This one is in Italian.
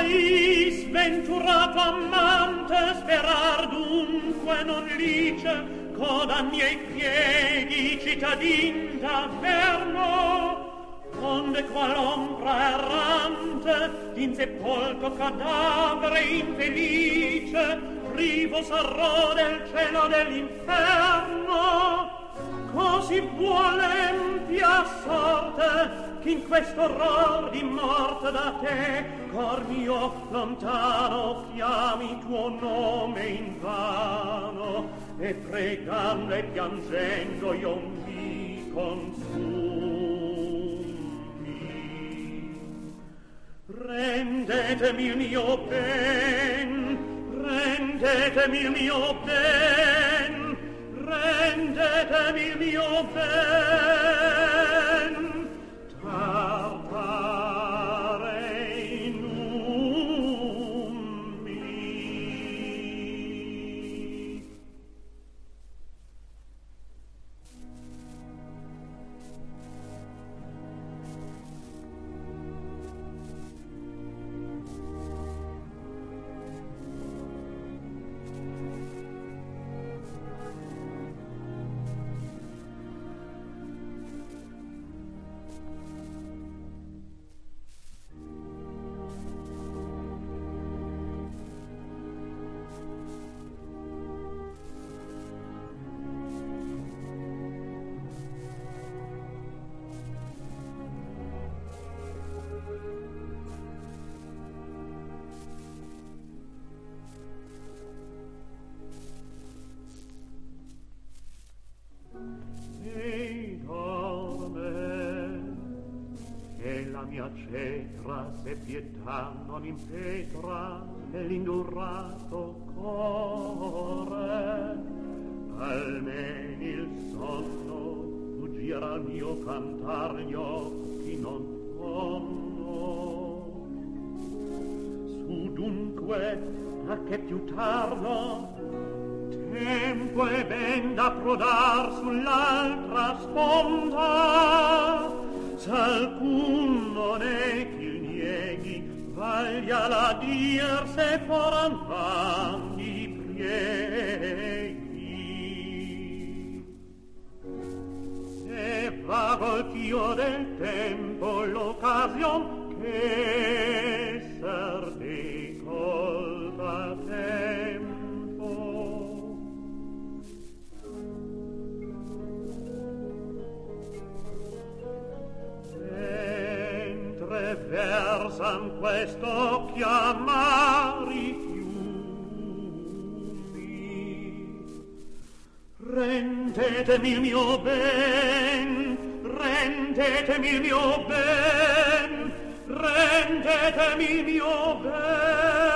Voi, sventurato amante, sperar dunque non lice, coda miei piedi, cittadin d'Averno, onde qual ombra errante, d'insepolto cadavere infelice, privo sarò del cielo dell'inferno. Così vuole empia sorte, che in questo orror di morte da te, cor mio lontano, chiami tuo nome invano, e pregando e piangendo io mi consumi. Rendetemi il mio ben, rendetemi il mio ben, rendetemi il mio ben, tartarei nummi. Cetra, se pietà non impetra nell'indurrato core, almen il sonno fuggirà al mio cantar gli occhi non sonno. Su dunque, a che più tardo, tempo è ben da prodar sull'altra sponda, s'alcun non è ch'il nieghi, vaglia la dir se foran van i prieghi. E va colp'io del tempo l'occasion che serve colta tempo. Versan questo chiamari fiumi, rendetemi il mio ben, rendetemi il mio ben, rendetemi il mio ben.